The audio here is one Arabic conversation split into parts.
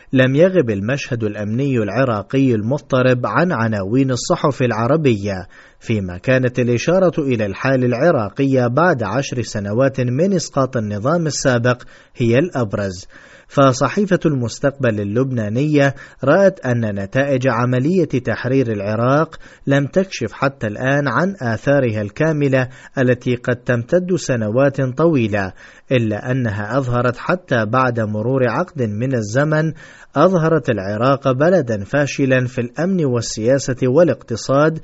لم يغب المشهد الأمني العراقي المضطرب عن عناوين الصحف العربية، فيما كانت الإشارة إلى الحال العراقية بعد 10 سنوات من إسقاط النظام السابق هي الأبرز. فصحيفة المستقبل اللبنانية رأت أن نتائج عملية تحرير العراق لم تكشف حتى الآن عن آثارها الكاملة التي قد تمتد سنوات طويلة، إلا أنها أظهرت حتى بعد مرور عقد من الزمن أظهرت العراق بلدا فاشلا في الأمن والسياسة والاقتصاد،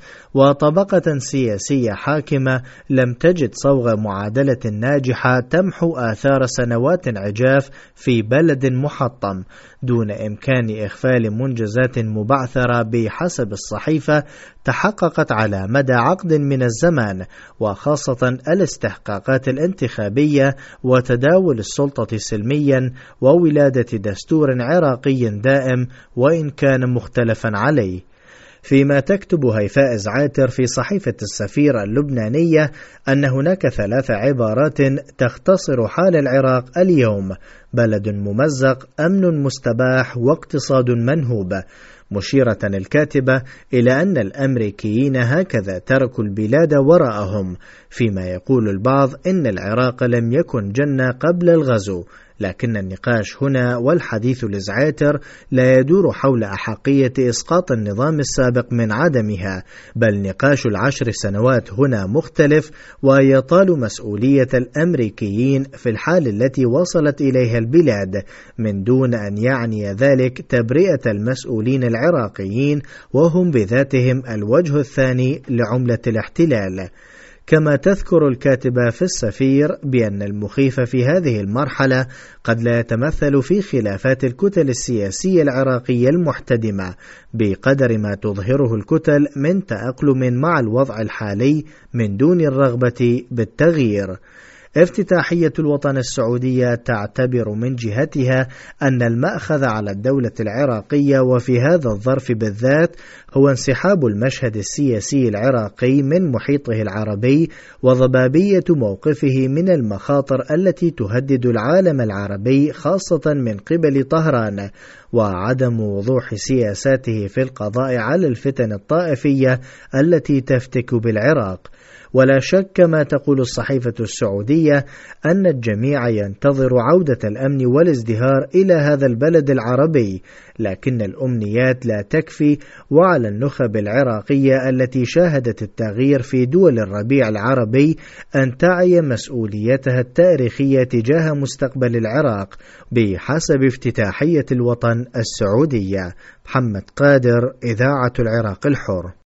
وطبقة سياسية حاكمة لم تجد صوغ معادلة ناجحة تمحو آثار سنوات عجاف في بلد محطم، دون إمكان إغفال منجزات مبعثرة بحسب الصحيفة تحققت على مدى عقد من الزمان، وخاصة الاستحقاقات الانتخابية وتداول السلطة سلميا وولادة دستور عراقي دائم وإن كان مختلفا عليه. فيما تكتب هيفاء زعاتر في صحيفة السفير اللبنانية أن هناك 3 عبارات تختصر حال العراق اليوم: بلد ممزق، أمن مستباح، واقتصاد منهوب، مشيرة الكاتبة إلى أن الأمريكيين هكذا تركوا البلاد وراءهم، فيما يقول البعض إن العراق لم يكن جنة قبل الغزو. لكن النقاش هنا والحديث لزعاتر لا يدور حول أحقية إسقاط النظام السابق من عدمها، بل نقاش 10 سنوات هنا مختلف، ويطال مسؤولية الأمريكيين في الحال التي وصلت إليها البلاد، من دون أن يعني ذلك تبرئة المسؤولين العراقيين وهم بذاتهم الوجه الثاني لعملة الاحتلال. كما تذكر الكاتبة في السفير بأن المخيف في هذه المرحلة قد لا يتمثل في خلافات الكتل السياسية العراقية المحتدمة بقدر ما تظهره الكتل من تأقلم مع الوضع الحالي من دون الرغبة بالتغيير. افتتاحية الوطن السعودية تعتبر من جهتها أن المأخذ على الدولة العراقية وفي هذا الظرف بالذات هو انسحاب المشهد السياسي العراقي من محيطه العربي، وضبابية موقفه من المخاطر التي تهدد العالم العربي خاصة من قبل طهران، وعدم وضوح سياساته في القضاء على الفتن الطائفية التي تفتك بالعراق. ولا شك كما تقول الصحيفة السعودية أن الجميع ينتظر عودة الأمن والازدهار إلى هذا البلد العربي، لكن الأمنيات لا تكفي، وعلى النخب العراقية التي شاهدت التغيير في دول الربيع العربي أن تعي مسؤوليتها التاريخية تجاه مستقبل العراق بحسب افتتاحية الوطن السعودية. محمد قادر، إذاعة العراق الحر.